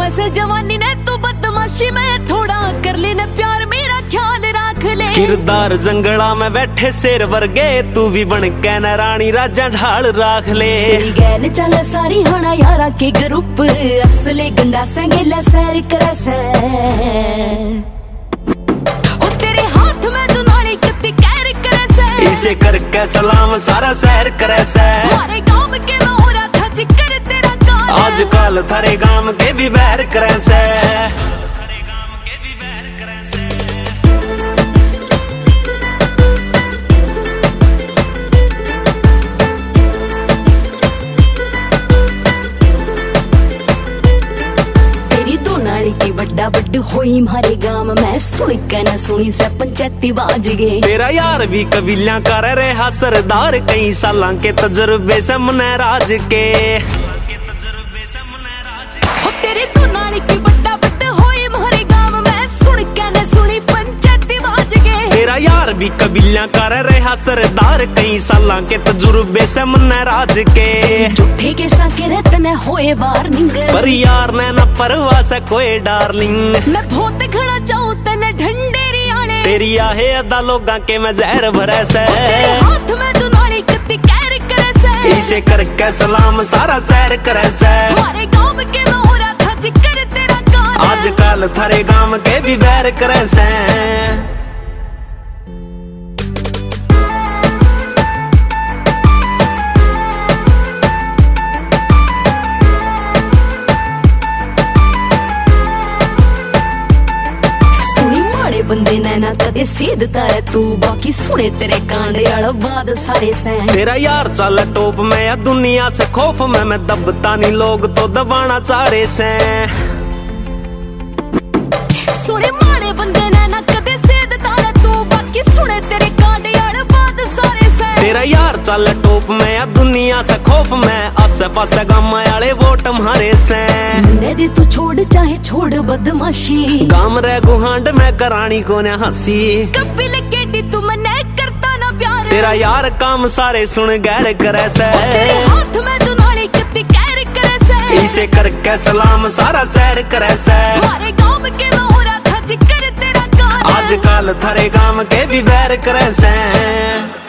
वैसे जवानी ने तू बदमाशी में थोड़ा कर लेना प्यार मेरा ख्याल रख ले। किरदार जंगला में बैठे शेर वर्गे तू भी बन के न रानी राजा ढाल राख ले। तेरी गैल चल सारी हना यारा के ग्रुप असले गंडा संगेला सैर करे से ओ तेरे हाथ में दुनाली कितनी कैर करे से इसे करके सलाम सारा शहर करे से हमारे गांव के मोरा था जिक्र तेरा गाल आजकल थारे गांव के भी बैर करे से। की बड्डा बड्ड होई मारे गांव में सुन के न सुनी से पंचायती बाज गए। तेरा यार भी कबीलियां कर रहा सरदार कई साल के तजुर्बे से मुने राज के हो तेरी तो नाली की बड्डा बड्ड होई मारे गांव में सुन के न सुनी पंचायती बाज गए। तेरा यार भी कबीलियां कर रहा सरदार कई साल के तजुर्बे से मुने राज के झूठे के साके रतने होए वार्निंग पर यार ने न परवाह से कोई डार्लिंग। मैं बहुत खड़ा चाहूं तने ढंडेरी आने तेरी आहे अदा लोगा के मैं जहर भरे से तेरे हाथ में दुनाली कितनी कैर करे से इसे करके सलाम सारा सैर करे से हमारे गांव के मोरा था जिक्र तेरा गाल आजकल थारे गांव के भी बैर करे से। बंदे नैना कदे सीधता है तू बाकी सुने तेरे कांडे आला बाद सारे से तेरा यार चल टोप में या दुनिया से खौफ में मैं दबता नहीं लोग तो दबाना चारे से सुने मारे बंदे नैना कदे सीधता है तू बाकी सुने तेरे कांडे आला बाद सारे से तेरा यार चल टोप में या दुनिया से खौफ में आसे पासे गांव वाले वोट मारे से दे तू छोड़ चाहे छोड़ बदमाशी गांव रे गुहांड में करानी को ने हंसी कभी लगे तू मने करता ना प्यार तेरा यार काम सारे सुन गैर करे से तेरे हाथ में दुनाली कितनी कैर करे से इसे करके सलाम सारा सैर करे से हमारे गांव के मोरा था जिक्र तेरा गाल आजकल थारे गांव के भी बैर करे से।